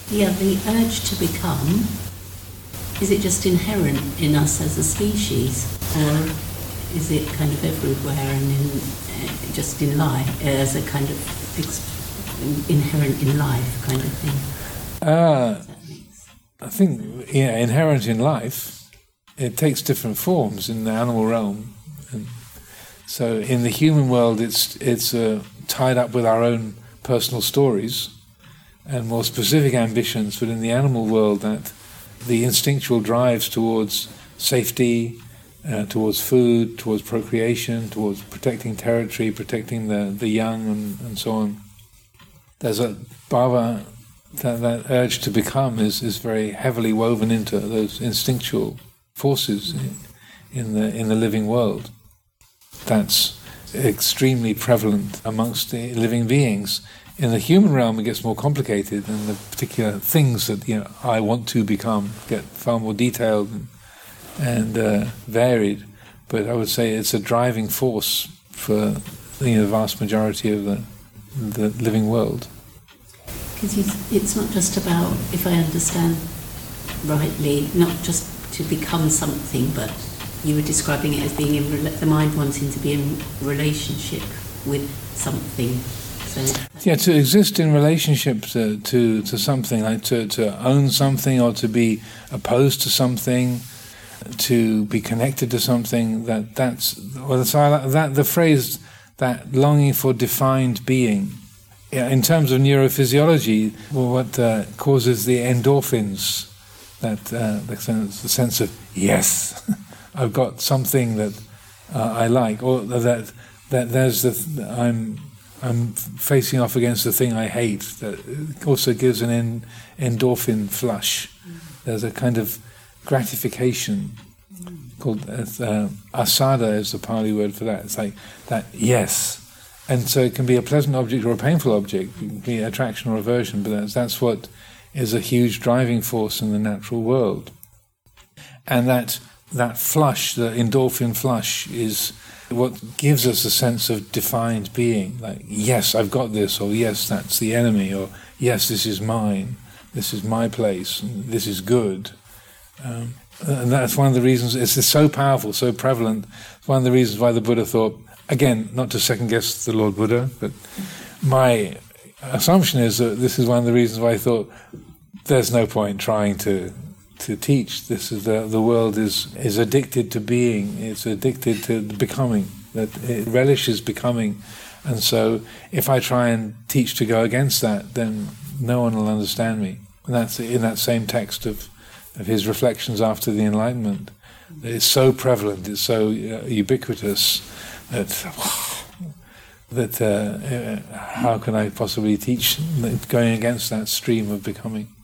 Yeah, the urge to become, is it just inherent in us as a species, or is it kind of everywhere and just in life, as a kind of inherent in life kind of thing? I think, inherent in life, it takes different forms in the animal realm. And so in the human world, it's tied up with our own personal stories and more specific ambitions, but in the animal world, that the instinctual drives towards safety, towards food, towards procreation, towards protecting territory, protecting the young, and so on. There's a bhava, that urge to become is very heavily woven into those instinctual forces in the living world. That's extremely prevalent amongst the living beings. In the human realm, it gets more complicated, and the particular things that I want to become get far more detailed and varied. But I would say it's a driving force for the vast majority of the living world. Because it's not just about, if I understand rightly, not just to become something, but you were describing it as being the mind wanting to be in relationship with something. So to exist in relationship to something, like to own something, or to be opposed to something, to be connected to something. The phrase, that longing for defined being. In terms of neurophysiology, what causes the endorphins, the sense of yes, I've got something that I like, or that there's I'm facing off against the thing I hate. That also gives an endorphin flush. There's a kind of gratification called asada is the Pali word for that. It's like that yes. And so it can be a pleasant object or a painful object. It can be attraction or aversion, but that's what is a huge driving force in the natural world. And that flush, the endorphin flush, is what gives us a sense of defined being. Like, yes, I've got this, or yes, that's the enemy, or yes, this is mine, this is my place, and this is good. And that's one of the reasons, it's so powerful, so prevalent. It's one of the reasons why the Buddha thought, again, not to second-guess the Lord Buddha, but my assumption is that this is one of the reasons why I thought there's no point trying to teach. This is the world is addicted to being. It's addicted to becoming. That it relishes becoming, and so if I try and teach to go against that, then no one will understand me. And that's in that same text of his reflections after the Enlightenment. It's so prevalent. It's so ubiquitous. That how can I possibly teach going against that stream of becoming?